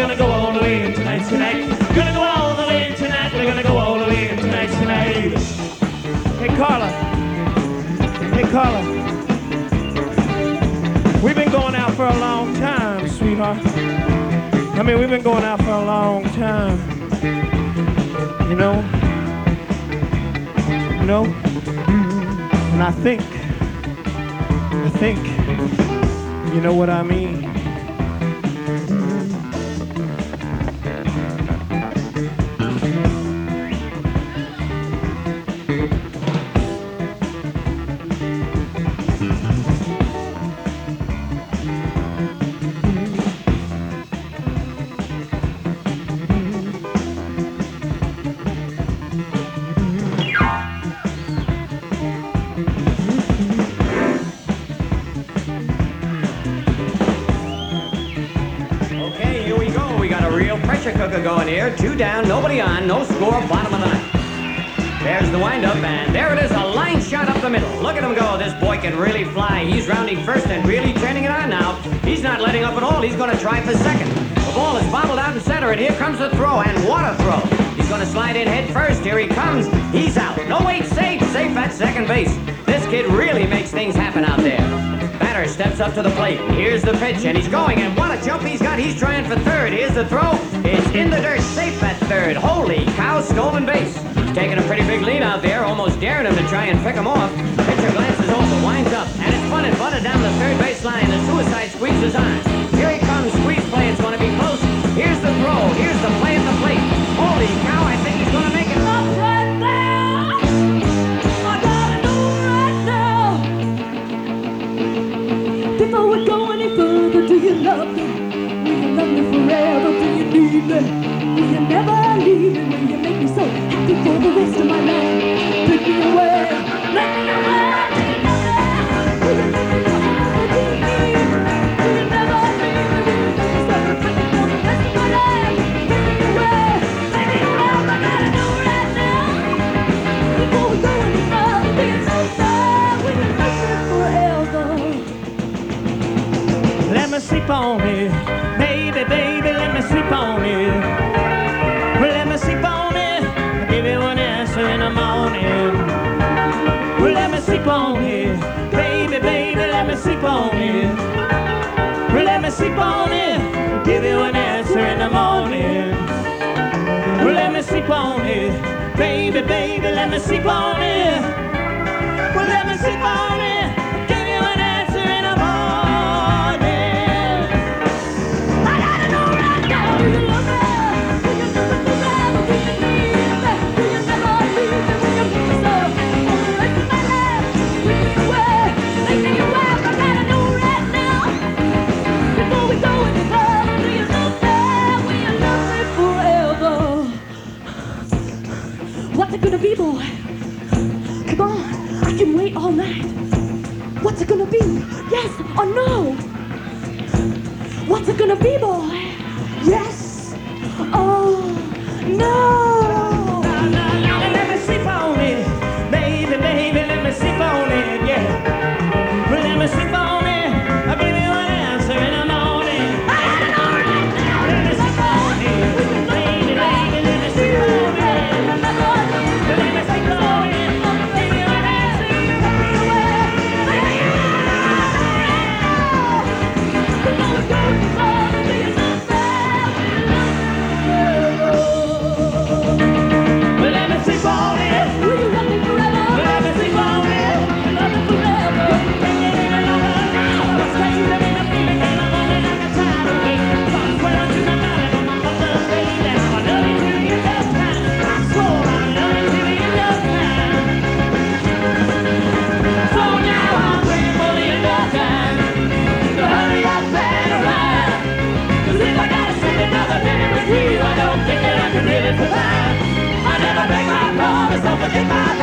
gonna go all the way in tonight. Gonna go all the way in tonight. We're gonna go all the way in tonight. Hey Carla. Hey Carla. We've been going out for a long time, sweetheart. I mean, we've been going out for a long time. You know? And I think, you know what I mean. Cooker going here, 2 down, nobody on, no score, bottom of the ninth. There's the windup, and there it is, a line shot up the middle. Look at him go, this boy can really fly. He's rounding first and really turning it on now. He's not letting up at all, he's gonna try for second. The ball is bobbled out in center, and here comes the throw, and what a throw. He's gonna slide in head first, here he comes, he's out. No, wait, safe at second base. This kid really makes things happen out there. Batter steps up to the plate. Here's the pitch, and he's going, and what a jump he's got. He's trying for third. Here's the throw. It's in the dirt, safe at third. Holy cow, stolen base. He's taking a pretty big lead out there, almost daring him to try and pick him off. Pitcher glances over, winds up, and it's fun and butted down the third base line. The suicide squeeze is on. Here he comes, squeeze play. It's going to be close. Here's the throw. Here's the play at the plate. Holy cow, I think he's going to make it. Up right there. Before we go any further, do you love me? Will you love me forever? Do you need me? Will you never leave me? Will you make me so happy for the rest of my life? Take me away, let me away. Will you let me know? Do you need me? Will you never leave me? Will you make me so happy for the rest of my life? Take me away, take me away. I gotta know right now. Before we go any further, do you know that? Will you love me forever? Let me sleep on it, baby, let me sleep on it. Well, let me sleep on it, I'll give you an answer in the morning. Well, let me sleep on it, baby, let me sleep on it. Well, let me sleep on it, I'll give you an answer in the morning. Well, let me sleep on it, baby, let me sleep on it. Well, let me sleep on it. What's it gonna be, boy? Come on, I can wait all night. What's it gonna be? Yes or no? What's it gonna be, boy? Yes or no? Let me sleep on it, baby, let me sleep on it, yeah. Let me sleep on it, I'll give you an answer in the morning. Let me sleep on it, baby, let me sleep on it. Let me sleep on it, I'll give you an answer in the Well, let me sleep on it. Will you love me forever? Let me sleep on it. Love me forever. Can't get any longer now. It's crazy to me, the feeling ain't a moment like a tidal wave. So I swear unto my body, on my mother's day, that I love you till you love time. I swore I love you till you love time. So now I'm waiting for the end of time. So hurry up and arrive. 'Cause if I gotta spend another minute with you, I don't think that I can really survive. I never break my promise, don't forget my